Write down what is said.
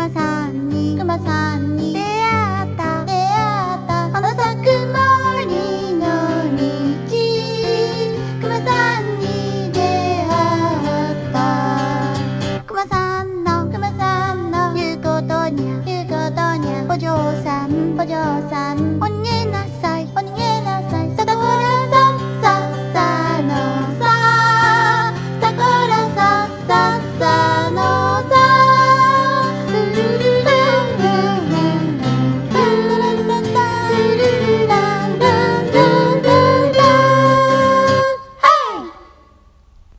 マさんに出会った花咲く森の道、クマさんに出会ったクマさんの言うことにゃお嬢さん